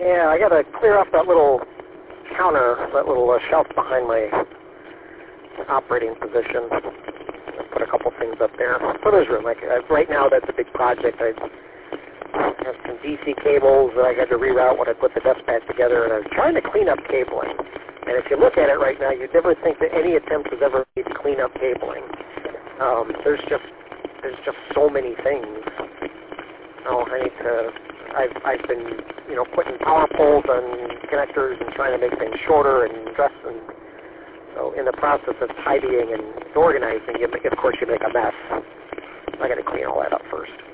Yeah, I got to clear up that little counter, that little shelf behind my operating position. I'll put a couple things up there. So there's room. Right now, that's a big project. I have some DC cables that I had to reroute when I put the desk pad together, and I was trying to clean up cabling. And if you look at it right now, you'd never think that any attempt was ever made to clean up cabling. There's just so many things. Oh, I've been, putting power poles and connectors and trying to make things shorter and dress, and so in the process of tidying and organizing, of course you make a mess. I got to clean all that up first.